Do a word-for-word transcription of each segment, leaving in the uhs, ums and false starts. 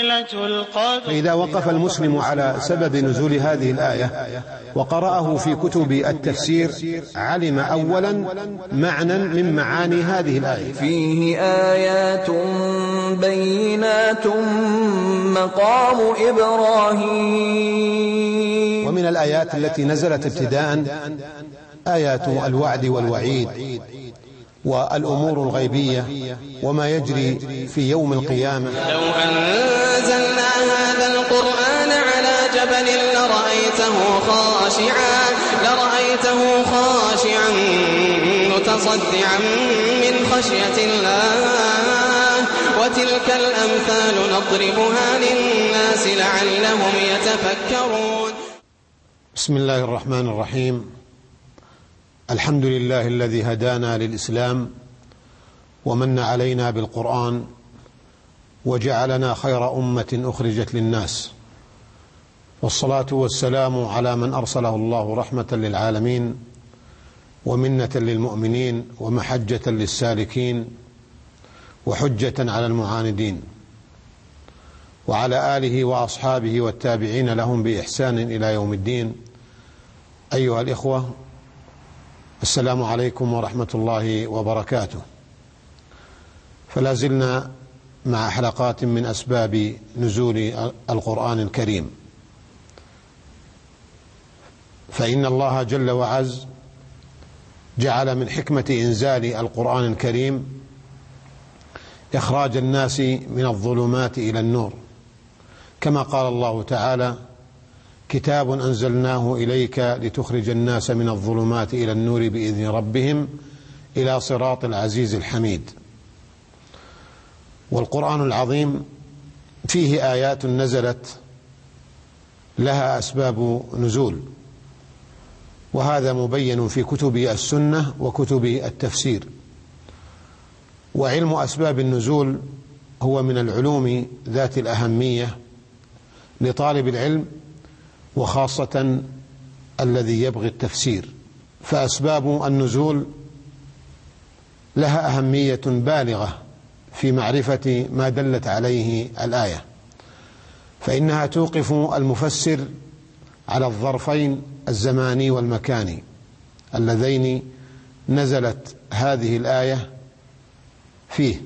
ليلة القدر. فإذا وقف المسلم على سبب نزول هذه الآية وقرأه في كتب التفسير علم أولا معنى من معاني هذه الآية. فيه آيات بينات مقام إبراهيم. ومن الآيات التي نزلت ابتداء آيات الوعد والوعيد والأمور الغيبية وما يجري في يوم القيامة. لو أنزلنا هذا القرآن على جبل لرأيته خاشعا لرأيته خاشعا متصدعا من خشية الله وتلك الأمثال نضربها للناس لعلهم يتفكرون. بسم الله الرحمن الرحيم. الحمد لله الذي هدانا للإسلام ومن علينا بالقرآن وجعلنا خير أمة أخرجت للناس، والصلاة والسلام على من أرسله الله رحمة للعالمين ومنة للمؤمنين ومحجة للسالكين وحجة على المعاندين، وعلى آله وأصحابه والتابعين لهم بإحسان إلى يوم الدين. أيها الإخوة، السلام عليكم ورحمة الله وبركاته. فلا زلنا مع حلقات من أسباب نزول القرآن الكريم، فإن الله جل وعز جعل من حكمة إنزال القرآن الكريم إخراج الناس من الظلمات إلى النور، كما قال الله تعالى: كتاب أنزلناه إليك لتخرج الناس من الظلمات إلى النور بإذن ربهم إلى صراط العزيز الحميد. والقرآن العظيم فيه آيات نزلت لها أسباب نزول، وهذا مبين في كتب السنة وكتب التفسير. وعلم أسباب النزول هو من العلوم ذات الأهمية لطالب العلم، وخاصة الذي يبغي التفسير، فأسباب النزول لها أهمية بالغة في معرفة ما دلت عليه الآية، فإنها توقف المفسر على الظرفين الزماني والمكاني اللذين نزلت هذه الآية فيه،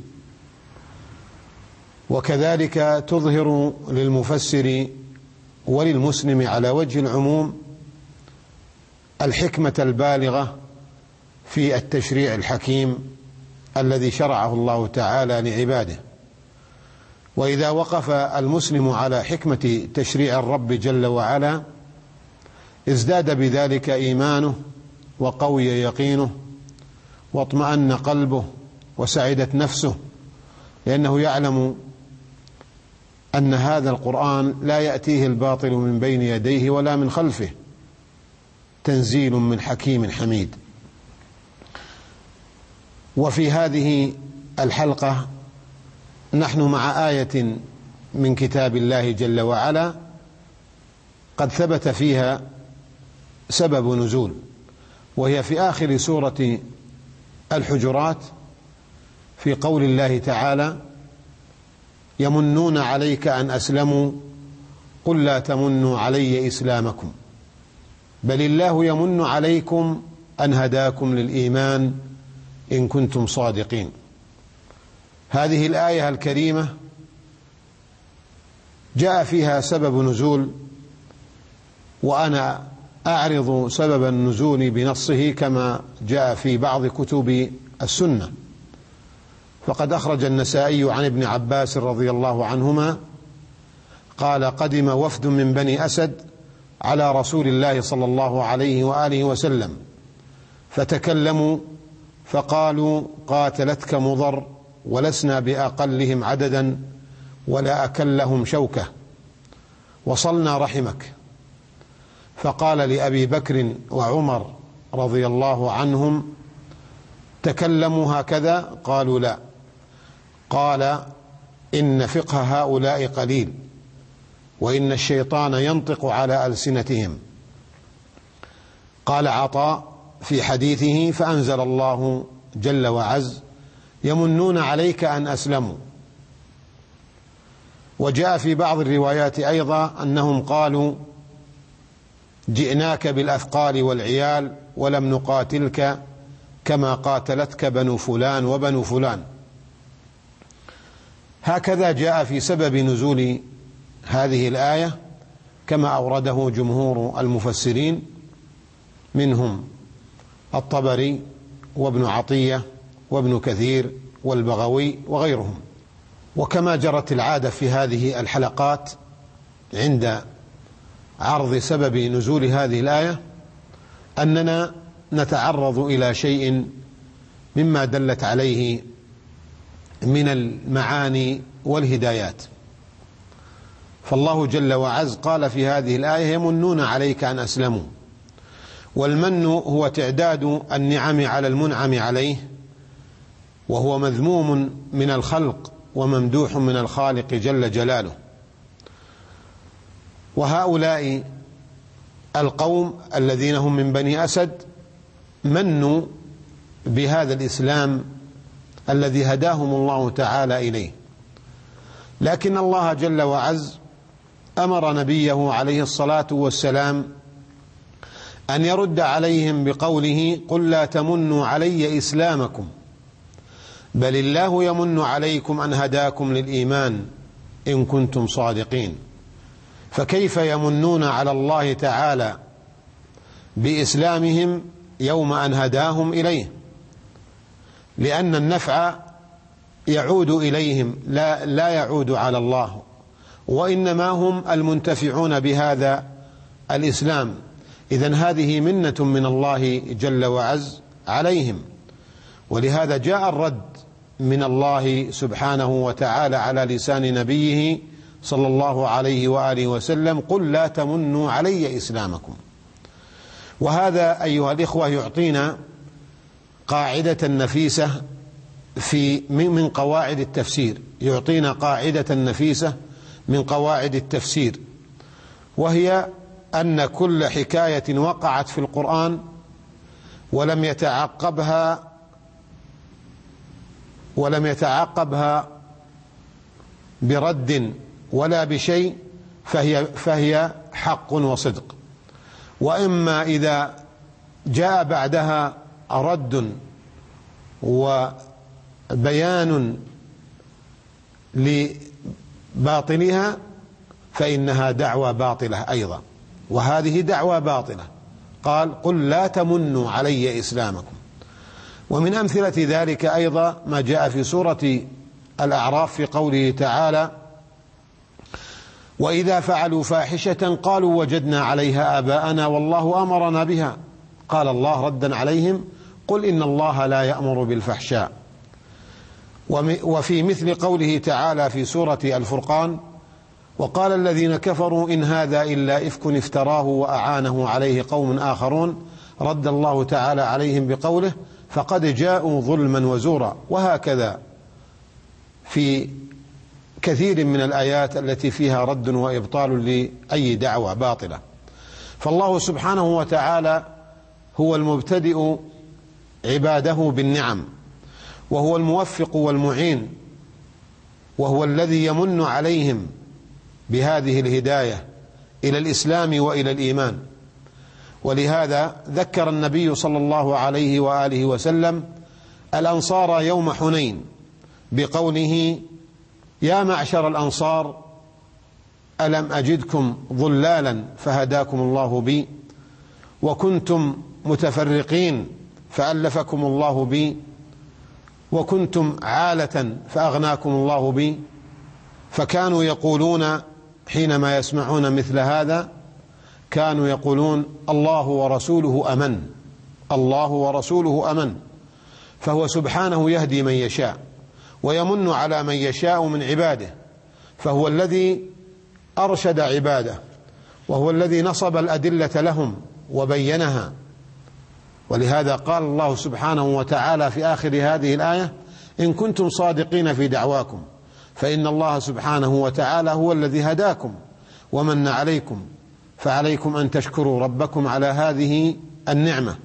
وكذلك تظهر للمفسر وللمسلم على وجه العموم الحكمة البالغة في التشريع الحكيم الذي شرعه الله تعالى لعباده. وإذا وقف المسلم على حكمة تشريع الرب جل وعلا ازداد بذلك إيمانه وقوي يقينه واطمأن قلبه وسعدت نفسه، لأنه يعلم أن هذا القرآن لا يأتيه الباطل من بين يديه ولا من خلفه، تنزيل من حكيم حميد. وفي هذه الحلقة نحن مع آية من كتاب الله جل وعلا قد ثبت فيها سبب نزول، وهي في آخر سورة الحجرات في قول الله تعالى: يمنون عليك أن أسلموا قل لا تمنوا علي إسلامكم بل الله يمن عليكم أن هداكم للإيمان إن كنتم صادقين. هذه الآية الكريمة جاء فيها سبب نزول، وأنا أعرض سبب النزول بنصه كما جاء في بعض كتب السنة. فقد أخرج النسائي عن ابن عباس رضي الله عنهما قال: قدم وفد من بني أسد على رسول الله صلى الله عليه وآله وسلم فتكلموا فقالوا: قاتلتك مضر ولسنا بأقلهم عددا ولا أكلهم شوكة وصلنا رحمك. فقال لأبي بكر وعمر رضي الله عنهم: تكلموا هكذا؟ قالوا: لا. قال: إن فقه هؤلاء قليل وإن الشيطان ينطق على ألسنتهم. قال عطاء في حديثه: فأنزل الله جل وعز: يمنون عليك أن أسلموا. وجاء في بعض الروايات أيضا أنهم قالوا جئناك بالأثقال والعيال ولم نقاتلك كما قاتلتك بنو فلان وبنو فلان. هكذا جاء في سبب نزول هذه الآية كما أورده جمهور المفسرين، منهم الطبري وابن عطية وابن كثير والبغوي وغيرهم. وكما جرت العادة في هذه الحلقات عند عرض سبب نزول هذه الآية أننا نتعرض إلى شيء مما دلت عليه من المعاني والهدايات. فالله جل وعز قال في هذه الآية يمنون عليك أن أسلموا، والمن هو تعداد النعم على المنعم عليه، وهو مذموم من الخلق وممدوح من الخالق جل جلاله. وهؤلاء القوم الذين هم من بني أسد منوا بهذا الإسلام الذي هداهم الله تعالى إليه، لكن الله جل وعز أمر نبيه عليه الصلاة والسلام أن يرد عليهم بقوله قل لا تمنوا علي إسلامكم بل الله يمن عليكم أن هداكم للإيمان إن كنتم صادقين. فكيف يمنون على الله تعالى بإسلامهم يوم أن هداهم إليه؟ لأن النفع يعود إليهم لا, لا يعود على الله، وإنما هم المنتفعون بهذا الإسلام. إذن هذه منة من الله جل وعز عليهم، ولهذا جاء الرد من الله سبحانه وتعالى على لسان نبيه صلى الله عليه وآله وسلم قل لا تمنوا علي إسلامكم. وهذا أيها الإخوة يعطينا قاعدة نفيسة في من قواعد التفسير، يعطينا قاعدة نفيسة من قواعد التفسير، وهي أن كل حكاية وقعت في القرآن ولم يتعقبها ولم يتعقبها برد ولا بشيء فهي فهي حق وصدق. وإما إذا جاء بعدها رد وبيان لباطلها فإنها دعوى باطلة أيضا، وهذه دعوى باطلة. قال قل لا تمنوا علي إسلامكم. ومن أمثلة ذلك أيضا ما جاء في سورة الأعراف في قوله تعالى وإذا فعلوا فاحشة قالوا وجدنا عليها آباءنا والله أمرنا بها قال الله ردا عليهم قل إن الله لا يأمر بالفحشاء. وفي مثل قوله تعالى في سورة الفرقان وقال الذين كفروا إن هذا إلا إفك افتراه وأعانه عليه قوم آخرون رد الله تعالى عليهم بقوله فقد جاءوا ظلما وزورا. وهكذا في كثير من الآيات التي فيها رد وإبطال لأي دعوة باطلة. فالله سبحانه وتعالى هو المبتدئ عباده بالنعم، وهو الموفق والمعين، وهو الذي يمن عليهم بهذه الهداية إلى الإسلام وإلى الإيمان. ولهذا ذكر النبي صلى الله عليه وآله وسلم الأنصار يوم حنين بقوله يا معشر الأنصار ألم أجدكم ضلالا فهداكم الله بي وكنتم متفرقين فألفكم الله بي وكنتم عالة فأغناكم الله بي. فكانوا يقولون حينما يسمعون مثل هذا كانوا يقولون الله ورسوله أمن، الله ورسوله أمن. فهو سبحانه يهدي من يشاء ويمن على من يشاء من عباده، فهو الذي أرشد عباده، وهو الذي نصب الأدلة لهم وبينها. ولهذا قال الله سبحانه وتعالى في آخر هذه الآية إن كنتم صادقين في دعواكم فإن الله سبحانه وتعالى هو الذي هداكم ومن عليكم فعليكم أن تشكروا ربكم على هذه النعمة.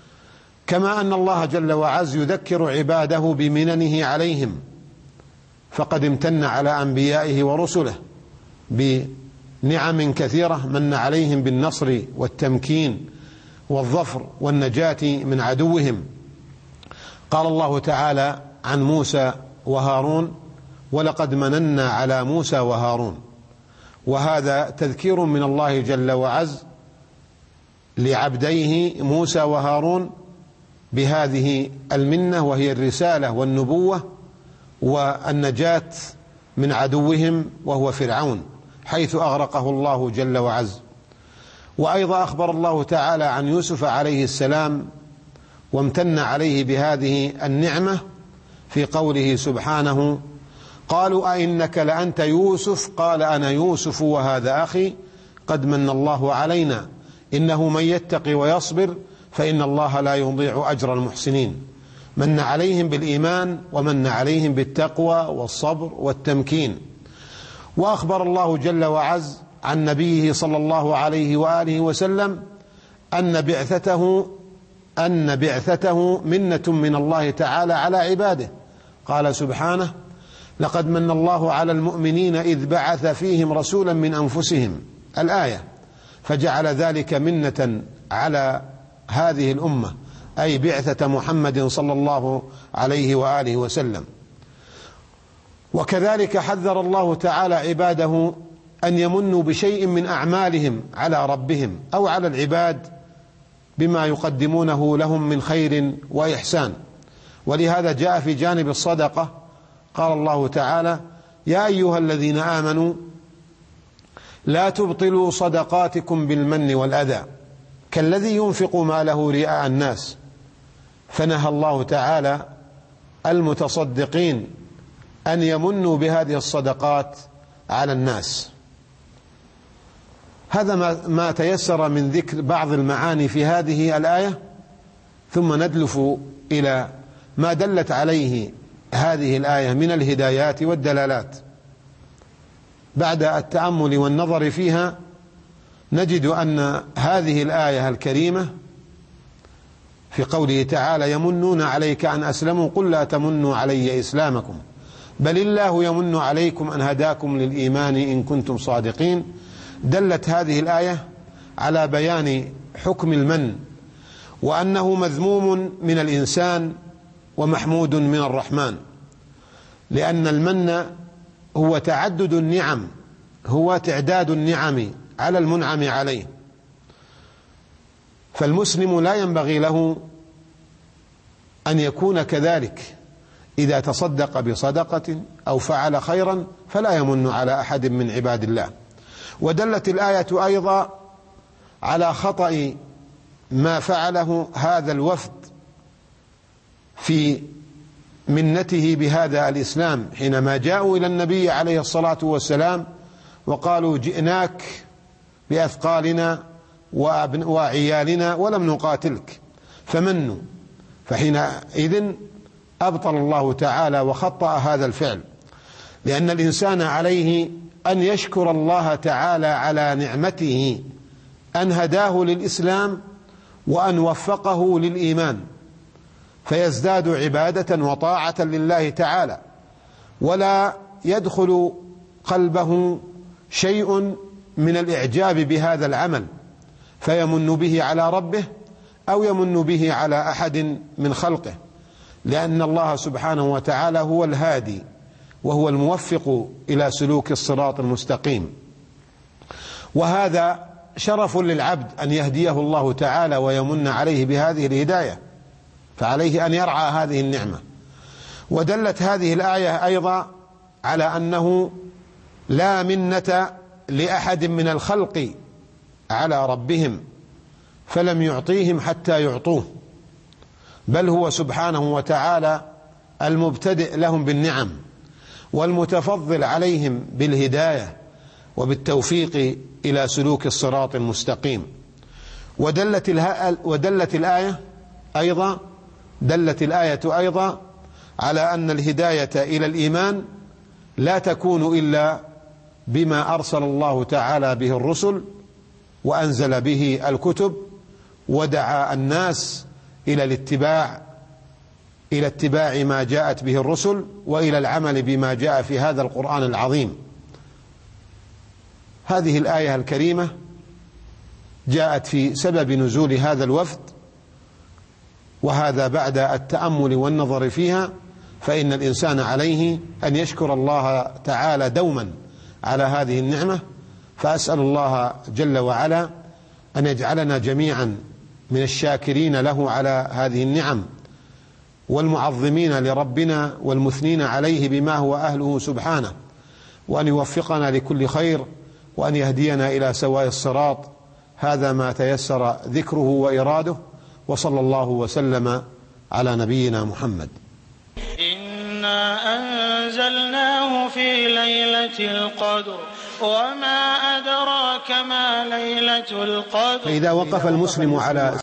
كما أن الله جل وعز يذكر عباده بمننه عليهم فقد امتن على أنبيائه ورسله بنعم كثيرة، من عليهم بالنصر والتمكين والظفر والنجاة من عدوهم. قال الله تعالى عن موسى وهارون: ولقد مننا على موسى وهارون. وهذا تذكير من الله جل وعز لعبديه موسى وهارون بهذه المنة، وهي الرسالة والنبوة والنجاة من عدوهم وهو فرعون، حيث أغرقه الله جل وعز. وأيضا أخبر الله تعالى عن يوسف عليه السلام وامتن عليه بهذه النعمة في قوله سبحانه: قالوا أئنك لأنت يوسف قال أنا يوسف وهذا أخي قد من الله علينا إنه من يتقي ويصبر فإن الله لا يضيع أجر المحسنين. من عليهم بالإيمان ومن عليهم بالتقوى والصبر والتمكين. وأخبر الله جل وعز عن نبيه صلى الله عليه وآله وسلم أن بعثته أن بعثته منة من الله تعالى على عباده. قال سبحانه: لقد من الله على المؤمنين إذ بعث فيهم رسولا من أنفسهم، الآية، فجعل ذلك منة على هذه الأمة، أي بعثة محمد صلى الله عليه وآله وسلم. وكذلك حذر الله تعالى عباده أن يمنوا بشيء من أعمالهم على ربهم أو على العباد بما يقدمونه لهم من خير وإحسان. ولهذا جاء في جانب الصدقة قال الله تعالى: يا أيها الذين آمنوا لا تبطلوا صدقاتكم بالمن والأذى كالذي ينفق ماله رئاء الناس. فنهى الله تعالى المتصدقين أن يمنوا بهذه الصدقات على الناس. هذا ما تيسر من ذكر بعض المعاني في هذه الآية، ثم ندلف إلى ما دلت عليه هذه الآية من الهدايات والدلالات. بعد التأمل والنظر فيها نجد أن هذه الآية الكريمة في قوله تعالى: يمنون عليك أن أسلموا قل لا تمنوا علي إسلامكم بل الله يمن عليكم أن هداكم للإيمان إن كنتم صادقين. دلت هذه الآية على بيان حكم المن، وأنه مذموم من الإنسان ومحمود من الرحمن، لأن المن هو تعدد النعم، هو تعداد النعم على المنعم عليه. فالمسلم لا ينبغي له أن يكون كذلك، إذا تصدق بصدقة أو فعل خيرا فلا يمن على أحد من عباد الله. ودلت الآية أيضا على خطأ ما فعله هذا الوفد في منته بهذا الإسلام، حينما جاءوا إلى النبي عليه الصلاة والسلام وقالوا: جئناك بأثقالنا وعيالنا ولم نقاتلك فمنوا. فحينئذ أبطل الله تعالى وخطأ هذا الفعل، لأن الإنسان عليه أن يشكر الله تعالى على نعمته أن هداه للإسلام وأن وفقه للإيمان، فيزداد عبادة وطاعة لله تعالى، ولا يدخل قلبه شيء من الإعجاب بهذا العمل فيمن به على ربه أو يمن به على أحد من خلقه، لأن الله سبحانه وتعالى هو الهادي وهو الموفق إلى سلوك الصراط المستقيم. وهذا شرف للعبد أن يهديه الله تعالى ويمن عليه بهذه الهداية، فعليه أن يرعى هذه النعمة. ودلت هذه الآية أيضا على أنه لا منة لأحد من الخلق على ربهم فلم يعطيهم حتى يعطوه، بل هو سبحانه وتعالى المبتدئ لهم بالنعم والمتفضل عليهم بالهداية وبالتوفيق إلى سلوك الصراط المستقيم. ودلت, ودلت الآية أيضا دلت الآية أيضا على أن الهداية إلى الإيمان لا تكون إلا بما أرسل الله تعالى به الرسل وأنزل به الكتب ودعا الناس إلى الاتباع إلى اتباع ما جاءت به الرسل وإلى العمل بما جاء في هذا القرآن العظيم. هذه الآية الكريمة جاءت في سبب نزول هذا الوفد، وهذا بعد التأمل والنظر فيها، فإن الإنسان عليه أن يشكر الله تعالى دوما على هذه النعمة. فأسأل الله جل وعلا أن يجعلنا جميعا من الشاكرين له على هذه النعم، والمعظمين لربنا والمثنين عليه بما هو أهله سبحانه، وأن يوفقنا لكل خير، وأن يهدينا إلى سواء الصراط. هذا ما تيسر ذكره وإراده، وصلى الله وسلم على نبينا محمد. إنا أنزلناه في ليلة القدر وما أدراك ما ليلة القدر. فإذا وقف المسلم على